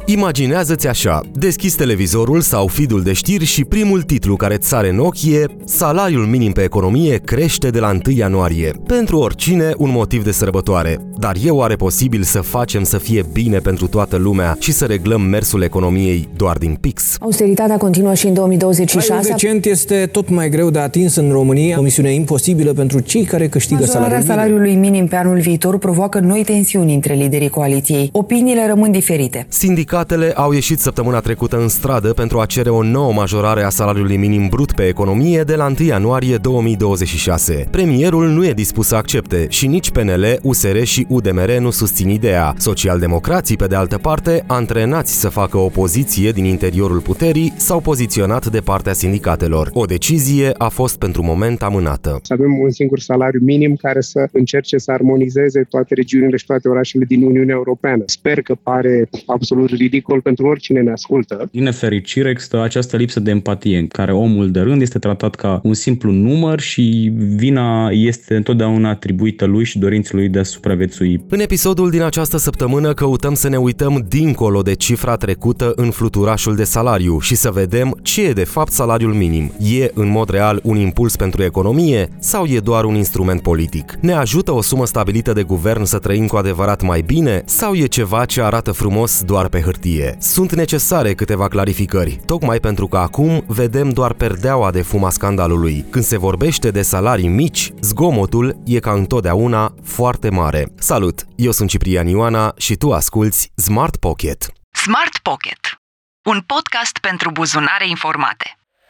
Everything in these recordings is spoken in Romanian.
Imaginează-ți așa, deschizi televizorul sau feed-ul de știri și primul titlu care îți sare în ochi e "Salariul minim pe economie crește de la 1 ianuarie". Pentru oricine un motiv de sărbătoare. Dar e oare posibil să facem să fie bine pentru toată lumea și să reglăm mersul economiei doar din pix? Austeritatea continuă și în 2026. Recent este tot mai greu de atins în România, o misiune imposibilă pentru cei care câștigă salariului minim pe anul viitor provoacă noi tensiuni între liderii coaliției. Opiniile rămân diferite. Sindicatele au ieșit săptămâna trecută în stradă pentru a cere o nouă majorare a salariului minim brut pe economie de la 1 ianuarie 2026. Premierul nu e dispus să accepte și nici PNL, USR și UDMR nu susțin ideea. Socialdemocrații, pe de altă parte, antrenați să facă opoziție din interiorul puterii, s-au poziționat de partea sindicatelor. O decizie a fost pentru moment amânată. Să avem un singur salariu minim care să încerce să armonizeze toate regiunile și toate orașele din Uniunea Europeană. Sper că pare absolut ridicol pentru oricine ne ascultă. Din nefericire există această lipsă de empatie, în care omul de rând este tratat ca un simplu număr și vina este întotdeauna atribuită lui și dorinței lui de a supraviețui. În episodul din această săptămână căutăm să ne uităm dincolo de cifra trecută în fluturașul de salariu și să vedem ce e de fapt salariul minim. E în mod real un impuls pentru economie sau e doar un instrument politic? Ne ajută o sumă stabilită de guvern să trăim cu adevărat mai bine sau e ceva ce arată frumos doar pe hârtie? Sunt necesare câteva clarificări, tocmai pentru că acum vedem doar perdeaua de fum a scandalului. Când se vorbește de salarii mici, zgomotul e ca întotdeauna foarte mare. Salut! Eu sunt Ciprian Ioana și tu asculți Smart Pocket. Smart Pocket, un podcast pentru buzunare informate.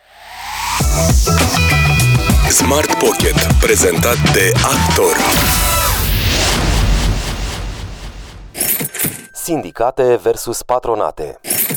Smart Pocket, prezentat de Actor. Sindicate versus patronate.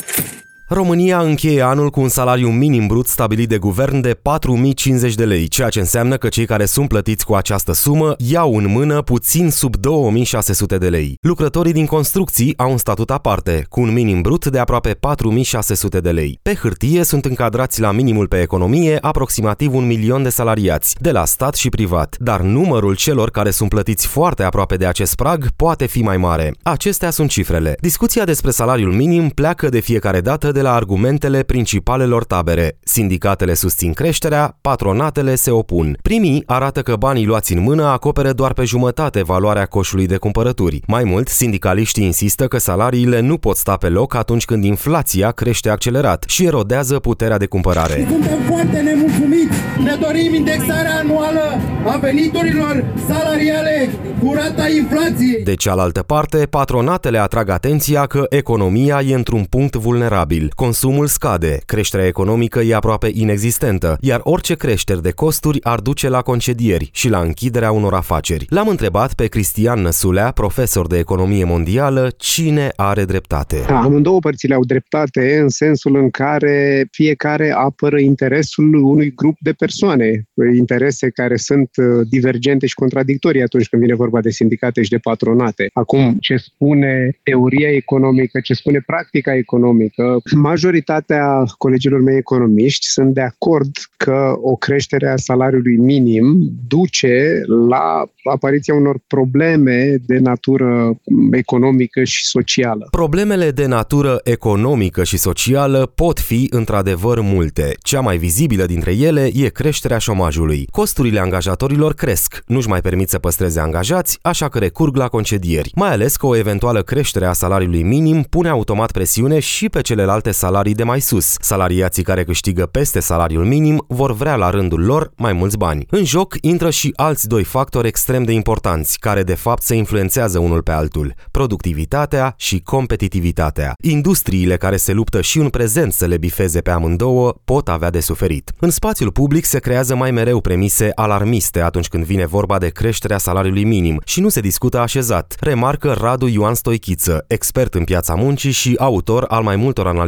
România încheie anul cu un salariu minim brut stabilit de guvern de 4.050 de lei, ceea ce înseamnă că cei care sunt plătiți cu această sumă iau în mână puțin sub 2.600 de lei. Lucrătorii din construcții au un statut aparte, cu un minim brut de aproape 4.600 de lei. Pe hârtie sunt încadrați la minimul pe economie aproximativ 1 milion de salariați, de la stat și privat, dar numărul celor care sunt plătiți foarte aproape de acest prag poate fi mai mare. Acestea sunt cifrele. Discuția despre salariul minim pleacă de fiecare dată de la argumentele principalelor tabere. Sindicatele susțin creșterea, patronatele se opun. Primii arată că banii luați în mână acoperă doar pe jumătate valoarea coșului de cumpărături. Mai mult, sindicaliștii insistă că salariile nu pot sta pe loc atunci când inflația crește accelerat și erodează puterea de cumpărare. Suntem foarte nemulțumiți. Ne dorim indexarea anuală a veniturilor salariale cu rata inflației. De cealaltă parte, patronatele atrag atenția că economia e într-un punct vulnerabil. Consumul scade, creșterea economică e aproape inexistentă, iar orice creșteri de costuri ar duce la concedieri și la închiderea unor afaceri. L-am întrebat pe Cristian Năsulea, profesor de economie mondială, cine are dreptate. Amândouă părțile au dreptate în sensul în care fiecare apără interesul unui grup de persoane, interese care sunt divergente și contradictorii atunci când vine vorba de sindicate și de patronate. Acum, ce spune teoria economică, ce spune practica economică, majoritatea colegilor mei economiști sunt de acord că o creștere a salariului minim duce la apariția unor probleme de natură economică și socială. Problemele de natură economică și socială pot fi într-adevăr multe. Cea mai vizibilă dintre ele e creșterea șomajului. Costurile angajatorilor cresc, nu-și mai permit să păstreze angajați, așa că recurg la concedieri. Mai ales că o eventuală creștere a salariului minim pune automat presiune și pe celelalte salarii de mai sus. Salariații care câștigă peste salariul minim vor vrea la rândul lor mai mulți bani. În joc intră și alți doi factori extrem de importanți, care de fapt se influențează unul pe altul: productivitatea și competitivitatea. Industriile care se luptă și în prezent să le bifeze pe amândouă pot avea de suferit. În spațiul public se creează mai mereu premise alarmiste atunci când vine vorba de creșterea salariului minim și nu se discută așezat, remarcă Radu Ioan Stoichiță, expert în piața muncii și autor al mai multor analize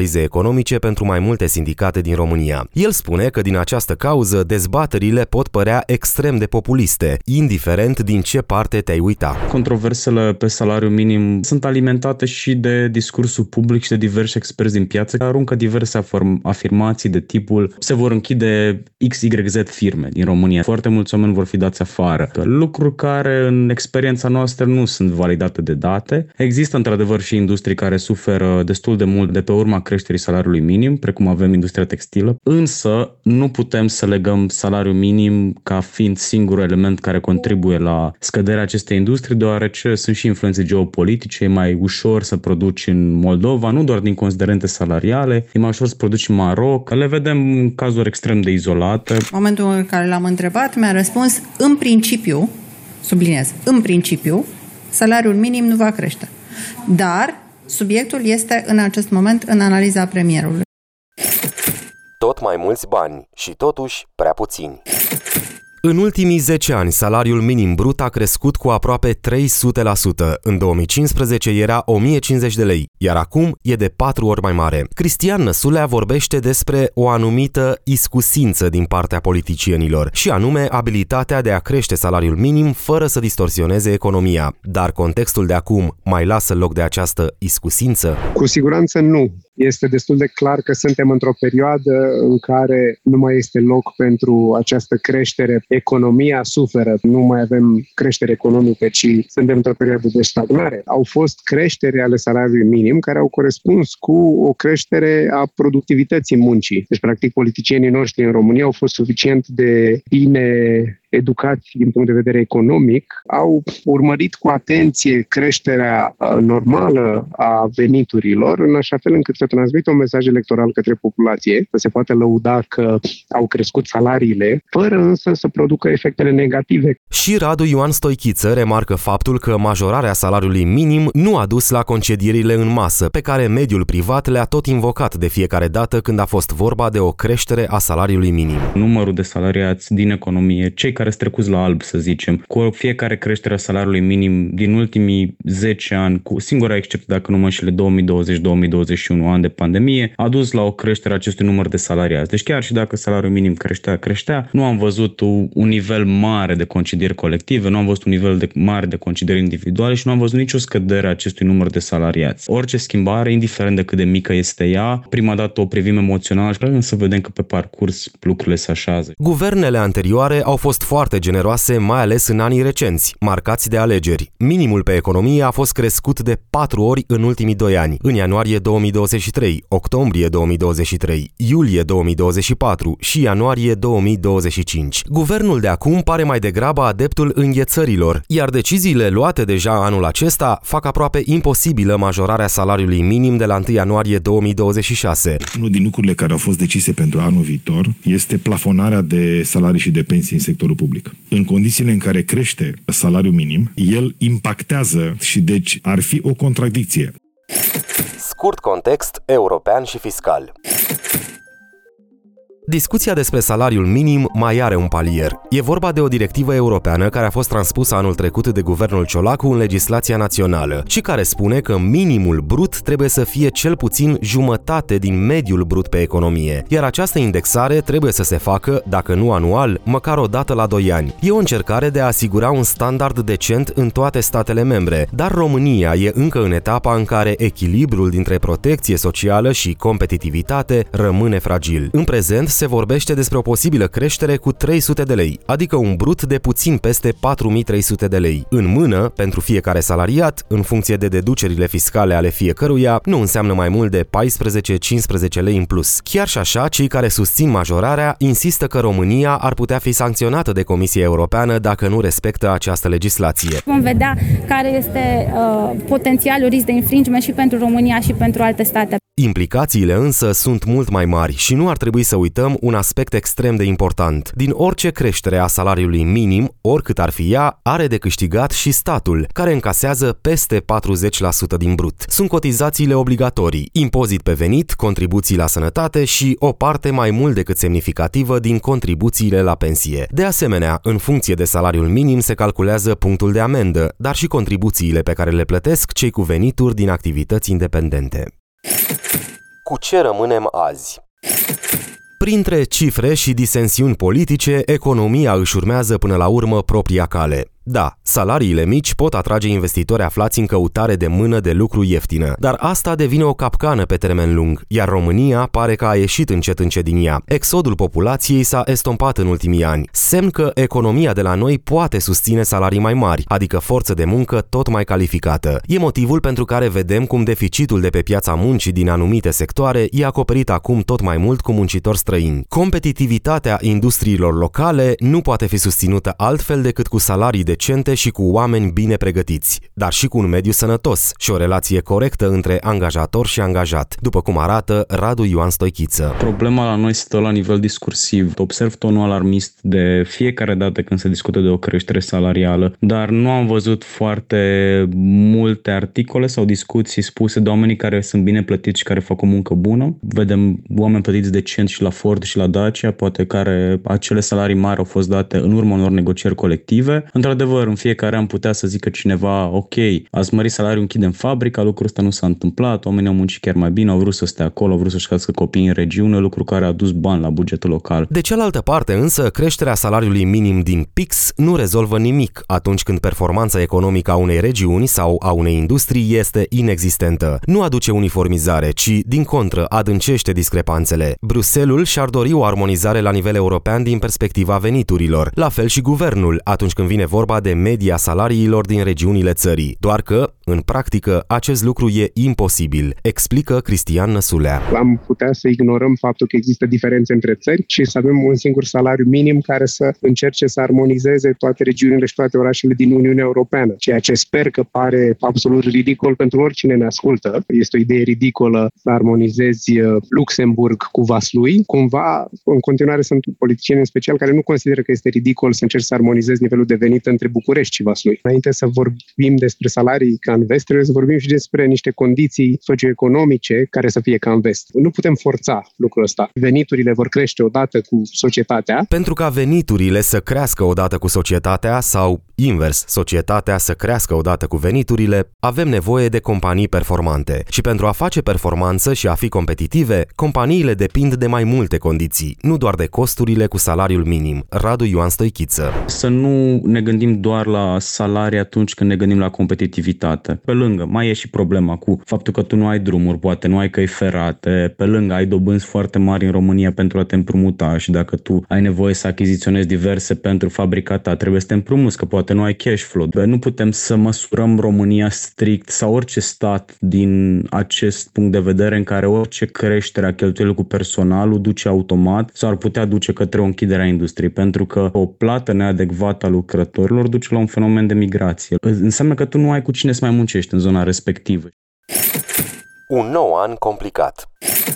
analize economice pentru mai multe sindicate din România. El spune că din această cauză dezbaterile pot părea extrem de populiste, indiferent din ce parte te-ai uita. Controversele pe salariul minim sunt alimentate și de discursul public și de diversi experți din piață care aruncă diverse afirmații de tipul se vor închide XYZ firme din România. Foarte mulți oameni vor fi dați afară. Lucruri care în experiența noastră nu sunt validate de date. Există într-adevăr și industrii care suferă destul de mult de pe urma creșterii salariului minim, precum avem industria textilă, însă nu putem să legăm salariul minim ca fiind singurul element care contribuie la scăderea acestei industrii, deoarece sunt și influențe geopolitice, e mai ușor să produci în Moldova, nu doar din considerente salariale, e mai ușor să produci în Maroc. Le vedem în cazuri extrem de izolate. În momentul în care l-am întrebat, mi-a răspuns, în principiu, subliniez, în principiu, salariul minim nu va crește. Dar subiectul este în acest moment în analiza premierului. Tot mai mulți bani și totuși prea puțini. În ultimii 10 ani, salariul minim brut a crescut cu aproape 300%. În 2015 era 1050 de lei, iar acum e de 4 ori mai mare. Cristian Năsulea vorbește despre o anumită iscusință din partea politicienilor, și anume abilitatea de a crește salariul minim fără să distorsioneze economia. Dar contextul de acum mai lasă loc de această iscusință? Cu siguranță nu. Este destul de clar că suntem într-o perioadă în care nu mai este loc pentru această creștere. Economia suferă, nu mai avem creștere economică, ci suntem într-o perioadă de stagnare. Au fost creșteri ale salariului minim care au corespuns cu o creștere a productivității muncii. Deci, practic, politicienii noștri în România au fost suficient de bine educați din punct de vedere economic, au urmărit cu atenție creșterea normală a veniturilor, în așa fel încât să transmită un mesaj electoral către populație, să se poată lăuda că au crescut salariile, fără însă să producă efectele negative. Și Radu Ioan Stoichiță remarcă faptul că majorarea salariului minim nu a dus la concedierile în masă, pe care mediul privat le-a tot invocat de fiecare dată când a fost vorba de o creștere a salariului minim. Numărul de salariați din economie, cei care sunt trecuți la alb, să zicem, cu fiecare creștere a salariului minim din ultimii 10 ani, cu singura excepție, dacă nu mă înșel, 2020-2021, ani de pandemie, a dus la o creștere a acestui număr de salariați. Deci chiar și dacă salariul minim creștea, nu am văzut un nivel mare de concedieri colective, nu am văzut un nivel mare de concedieri individuale și nu am văzut nicio scădere a acestui număr de salariați. Orice schimbare, indiferent de cât de mică este ea, prima dată o privim emoțional și vrem să vedem că pe parcurs lucrurile se așează. Guvernele anterioare au fost foarte generoase, mai ales în anii recenți, marcați de alegeri. Minimul pe economie a fost crescut de 4 ori în ultimii 2 ani, în ianuarie 2023, octombrie 2023, iulie 2024 și ianuarie 2025. Guvernul de acum pare mai degrabă adeptul înghețărilor, iar deciziile luate deja anul acesta fac aproape imposibilă majorarea salariului minim de la 1 ianuarie 2026. Unul din lucrurile care au fost decise pentru anul viitor este plafonarea de salarii și de pensii în sectorul public. În condițiile în care crește salariul minim, el impactează și deci ar fi o contradicție. Scurt context european și fiscal. Discuția despre salariul minim mai are un palier. E vorba de o directivă europeană care a fost transpusă anul trecut de guvernul Ciolacu în legislația națională și care spune că minimul brut trebuie să fie cel puțin jumătate din mediul brut pe economie, iar această indexare trebuie să se facă, dacă nu anual, măcar o dată la 2 ani. E o încercare de a asigura un standard decent în toate statele membre, dar România e încă în etapa în care echilibrul dintre protecție socială și competitivitate rămâne fragil. În prezent se vorbește despre o posibilă creștere cu 300 de lei, adică un brut de puțin peste 4300 de lei. În mână, pentru fiecare salariat, în funcție de deducerile fiscale ale fiecăruia, nu înseamnă mai mult de 14-15 lei în plus. Chiar și așa, cei care susțin majorarea insistă că România ar putea fi sancționată de Comisia Europeană dacă nu respectă această legislație. Vom vedea care este potențialul risc de infringement și pentru România și pentru alte state. Implicațiile însă sunt mult mai mari și nu ar trebui să uităm un aspect extrem de important. Din orice creștere a salariului minim, oricât ar fi ea, are de câștigat și statul, care încasează peste 40% din brut. Sunt cotizațiile obligatorii, impozit pe venit, contribuții la sănătate și o parte mai mult decât semnificativă din contribuțiile la pensie. De asemenea, în funcție de salariul minim se calculează punctul de amendă, dar și contribuțiile pe care le plătesc cei cu venituri din activități independente. Cu ce rămânem azi? Printre cifre și disensiuni politice, economia își urmează până la urmă propria cale. Da, salariile mici pot atrage investitori aflați în căutare de mână de lucru ieftină, dar asta devine o capcană pe termen lung, iar România pare că a ieșit încet din ea. Exodul populației s-a estompat în ultimii ani, semn că economia de la noi poate susține salarii mai mari, adică forță de muncă tot mai calificată. E motivul pentru care vedem cum deficitul de pe piața muncii din anumite sectoare e acoperit acum tot mai mult cu muncitori străini. Competitivitatea industriilor locale nu poate fi susținută altfel decât cu salarii decente și cu oameni bine pregătiți, dar și cu un mediu sănătos și o relație corectă între angajator și angajat, după cum arată Radu Ioan Stoichiță. Problema la noi stă la nivel discursiv. Observ tonul alarmist de fiecare dată când se discută de o creștere salarială, dar nu am văzut foarte multe articole sau discuții spuse de oamenii care sunt bine plătiți și care fac o muncă bună. Vedem oameni plătiți decent și la Ford și la Dacia, poate care acele salarii mari au fost date în urma unor negocieri colective. Într-adevăr, în fiecare an putea să zică cineva, ok, ați mărit salariul, închidem fabrica, lucrul ăsta nu s-a întâmplat, oamenii au muncit chiar mai bine, au vrut să stea acolo, au vrut să-și crească copiii în regiune, lucru care a adus bani la bugetul local. De cealaltă parte însă, creșterea salariului minim din PIX nu rezolvă nimic atunci când performanța economică a unei regiuni sau a unei industrii este inexistentă. Nu aduce uniformizare, ci, din contră, adâncește discrepanțele. Bruxelles și-ar dori o armonizare la nivel european din perspectiva veniturilor, la fel și guvernul atunci când vine vorba de media salariilor din regiunile țării. Doar că, în practică, acest lucru e imposibil, explică Cristian Năsulea. Am putea să ignorăm faptul că există diferențe între țări și să avem un singur salariu minim care să încerce să armonizeze toate regiunile și toate orașele din Uniunea Europeană. Ceea ce sper că pare absolut ridicol pentru oricine ne ascultă. Este o idee ridicolă să armonizezi Luxemburg cu Vaslui. Cumva, în continuare, sunt politicieni în special care nu consideră că este ridicol să încerci să armonizezi nivelul de venit între București și Vaslui. Înainte să vorbim despre salarii ca în vest, trebuie să vorbim și despre niște condiții socioeconomice care să fie ca în vest. Nu putem forța lucrul ăsta. Veniturile vor crește odată cu societatea. Pentru ca veniturile să crească odată cu societatea sau, invers, societatea să crească odată cu veniturile, avem nevoie de companii performante. Și pentru a face performanță și a fi competitive, companiile depind de mai multe condiții, nu doar de costurile cu salariul minim. Radu Ioan Stoichiță. Să nu ne gândim doar la salarii atunci când ne gândim la competitivitate. Pe lângă, mai e și problema cu faptul că tu nu ai drumuri, poate nu ai căi ferate, pe lângă ai dobânzi foarte mari în România pentru a te împrumuta și dacă tu ai nevoie să achiziționezi diverse pentru fabrica ta, trebuie să te împrumuți, că poate nu ai cash flow. Nu putem să măsurăm România strict sau orice stat din acest punct de vedere în care orice creștere a cheltuielilor cu personalul duce automat sau ar putea duce către o închidere a industriei, pentru că o plată neadecvată a lucrătorilor duce la un fenomen de migrație. Înseamnă că tu nu ai cu cine să mai muncești în zona respectivă. Un nou an complicat.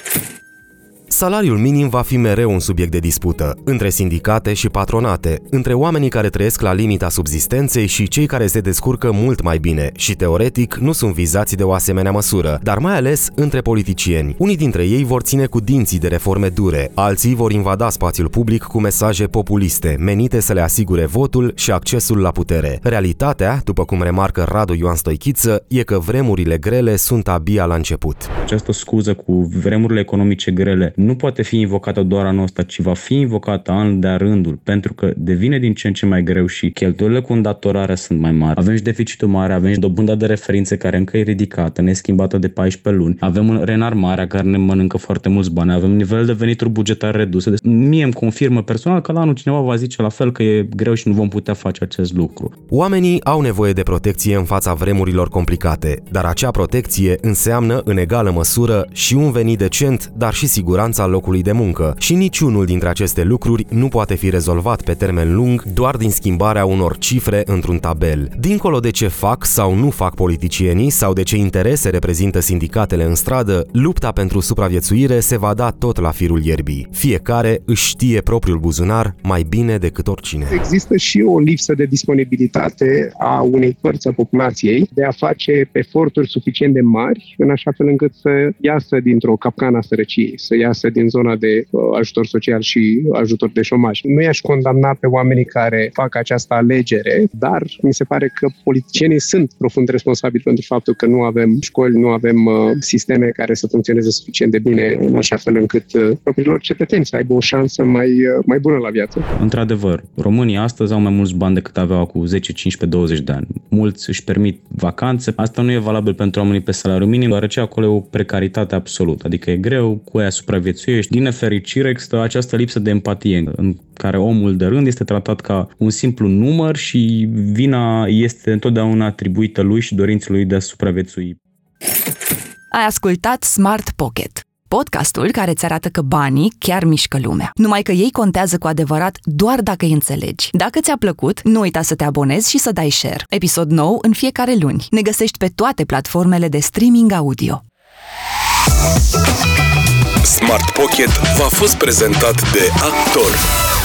Salariul minim va fi mereu un subiect de dispută, între sindicate și patronate, între oamenii care trăiesc la limita subzistenței și cei care se descurcă mult mai bine și, teoretic, nu sunt vizați de o asemenea măsură, dar mai ales între politicieni. Unii dintre ei vor ține cu dinții de reforme dure, alții vor invada spațiul public cu mesaje populiste, menite să le asigure votul și accesul la putere. Realitatea, după cum remarcă Radu Ioan Stoichiță, e că vremurile grele sunt abia la început. Această scuză cu vremurile economice grele nu poate fi invocată doar anul ăsta, ci va fi invocată an de-a rândul, pentru că devine din ce în ce mai greu și cheltuielile cu îndatorarea sunt mai mari. Avem și deficitul mare, avem și dobânda de referințe care încă e ridicată, neschimbată de 14 luni, avem reînarmarea care ne mănâncă foarte mulți bani, avem nivel de venituri bugetare reduse. Deci mie îmi confirmă personal că la anul cineva va zice la fel că e greu și nu vom putea face acest lucru. Oamenii au nevoie de protecție în fața vremurilor complicate, dar acea protecție înseamnă în egală măsură și un venit decent, dar și siguranța locului de muncă. Și niciunul dintre aceste lucruri nu poate fi rezolvat pe termen lung doar din schimbarea unor cifre într-un tabel. Dincolo de ce fac sau nu fac politicienii sau de ce interese reprezintă sindicatele în stradă, lupta pentru supraviețuire se va da tot la firul ierbii. Fiecare își știe propriul buzunar mai bine decât oricine. Există și o lipsă de disponibilitate a unei părți a populației de a face eforturi suficient de mari în așa fel încât să iasă dintr-o capcană a sărăciei, să iasă resurse din zona de ajutor social și ajutor de șomaj. Nu i-aș condamna pe oamenii care fac această alegere, dar mi se pare că politicienii sunt profund responsabili pentru faptul că nu avem școli, nu avem sisteme care să funcționeze suficient de bine în așa fel încât propriilor cetățeni să aibă o șansă mai bună la viață. Într-adevăr, românii astăzi au mai mulți bani decât aveau cu 10, 15, 20 de ani. Mulți își permit vacanțe. Asta nu e valabil pentru oamenii pe salariu minim, deoarece acolo e o precaritate absolută. Adică e greu, cu aia supraviețuiești. Din nefericire există această lipsă de empatie în care omul de rând este tratat ca un simplu număr și vina este întotdeauna atribuită lui și dorinței lui de a supraviețui. Ai ascultat Smart Pocket, podcastul care îți arată că banii chiar mișcă lumea. Numai că ei contează cu adevărat doar dacă îi înțelegi. Dacă ți-a plăcut, nu uita să te abonezi și să dai share. Episod nou în fiecare luni. Ne găsești pe toate platformele de streaming audio. Smart Pocket v-a fost prezentat de Actor.